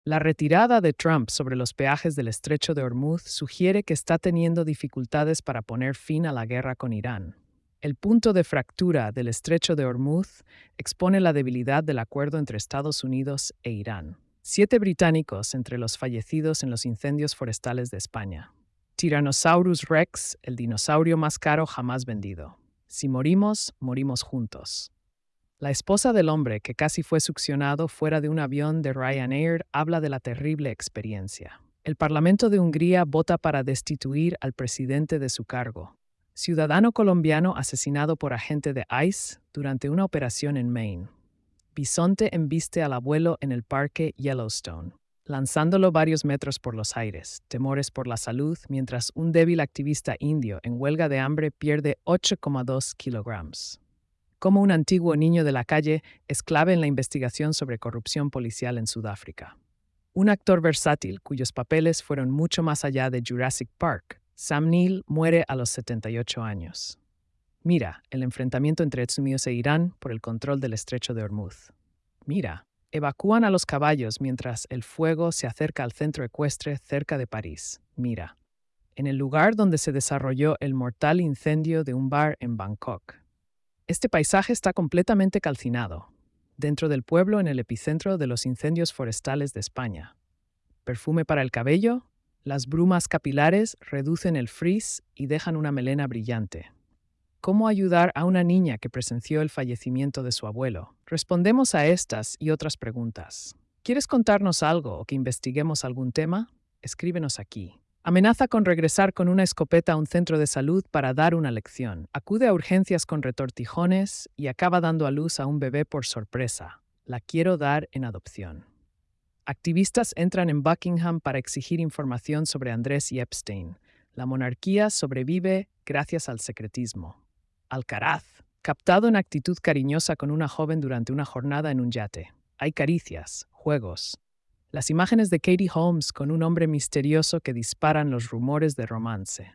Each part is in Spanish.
La retirada de Trump sobre los peajes del Estrecho de Hormuz sugiere que está teniendo dificultades para poner fin a la guerra con Irán. El punto de fractura del Estrecho de Hormuz expone la debilidad del acuerdo entre Estados Unidos e Irán. 7 británicos entre los fallecidos en los incendios forestales de España. Tyrannosaurus Rex, el dinosaurio más caro jamás vendido. Si morimos, morimos juntos. La esposa del hombre que casi fue succionado fuera de un avión de Ryanair habla de la terrible experiencia. El Parlamento de Hungría vota para destituir al presidente de su cargo. Ciudadano colombiano asesinado por agente de ICE durante una operación en Maine. Bisonte embiste al abuelo en el parque Yellowstone, lanzándolo varios metros por los aires, temores por la salud, mientras un débil activista indio en huelga de hambre pierde 8,2 kilogramos. Como un antiguo niño de la calle es clave en la investigación sobre corrupción policial en Sudáfrica. Un actor versátil cuyos papeles fueron mucho más allá de Jurassic Park, Sam Neill, muere a los 78 años. Mira, el enfrentamiento entre Estados Unidos e Irán por el control del Estrecho de Hormuz. Mira, evacúan a los caballos mientras el fuego se acerca al centro ecuestre cerca de París. Mira, en el lugar donde se desarrolló el mortal incendio de un bar en Bangkok. Este paisaje está completamente calcinado, dentro del pueblo en el epicentro de los incendios forestales de España. Perfume para el cabello, las brumas capilares reducen el frizz y dejan una melena brillante. ¿Cómo ayudar a una niña que presenció el fallecimiento de su abuelo? Respondemos a estas y otras preguntas. ¿Quieres contarnos algo o que investiguemos algún tema? Escríbenos aquí. Amenaza con regresar con una escopeta a un centro de salud para dar una lección. Acude a urgencias con retortijones y acaba dando a luz a un bebé por sorpresa. La quiero dar en adopción. Activistas entran en Buckingham para exigir información sobre Andrés y Epstein. La monarquía sobrevive gracias al secretismo. Alcaraz, captado en actitud cariñosa con una joven durante una jornada en un yate. Hay caricias, juegos. Las imágenes de Katie Holmes con un hombre misterioso que disparan los rumores de romance.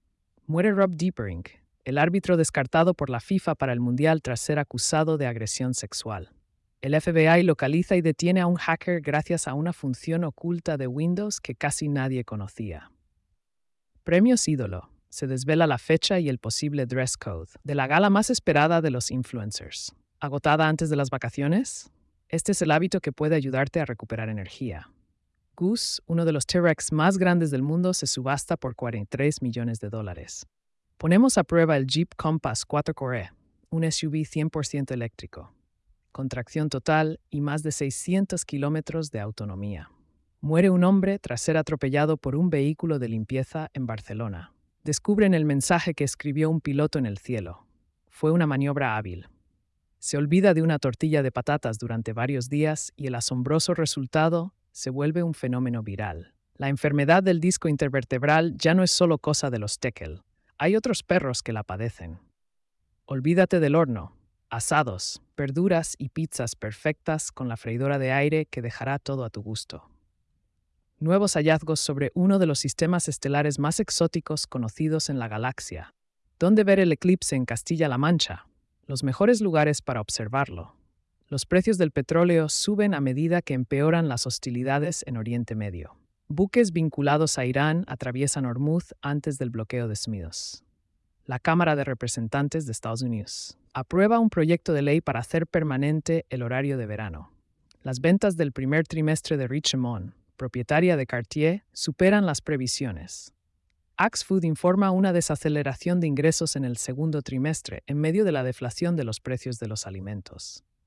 Muere Rob Diepering, el árbitro descartado por la FIFA para el Mundial tras ser acusado de agresión sexual. El FBI localiza y detiene a un hacker gracias a una función oculta de Windows que casi nadie conocía. Premios Ídolo. Se desvela la fecha y el posible dress code de la gala más esperada de los influencers. ¿Agotada antes de las vacaciones? Este es el hábito que puede ayudarte a recuperar energía. Goose, uno de los T-Rex más grandes del mundo, se subasta por $43 millones. Ponemos a prueba el Jeep Compass 4Core, un SUV 100% eléctrico, con tracción total y más de 600 kilómetros de autonomía. Muere un hombre tras ser atropellado por un vehículo de limpieza en Barcelona. Descubren el mensaje que escribió un piloto en el cielo. Fue una maniobra hábil. Se olvida de una tortilla de patatas durante varios días y el asombroso resultado se vuelve un fenómeno viral. La enfermedad del disco intervertebral ya no es solo cosa de los Tekel. Hay otros perros que la padecen. Olvídate del horno. Asados, verduras y pizzas perfectas con la freidora de aire que dejará todo a tu gusto. Nuevos hallazgos sobre uno de los sistemas estelares más exóticos conocidos en la galaxia. ¿Dónde ver el eclipse en Castilla-La Mancha? Los mejores lugares para observarlo. Los precios del petróleo suben a medida que empeoran las hostilidades en Oriente Medio. Buques vinculados a Irán atraviesan Hormuz antes del bloqueo de Smiths. La Cámara de Representantes de Estados Unidos aprueba un proyecto de ley para hacer permanente el horario de verano. Las ventas del primer trimestre de Richemont, propietaria de Cartier, superan las previsiones. Axfood informa una desaceleración de ingresos en el segundo trimestre en medio de la deflación de los precios de los alimentos.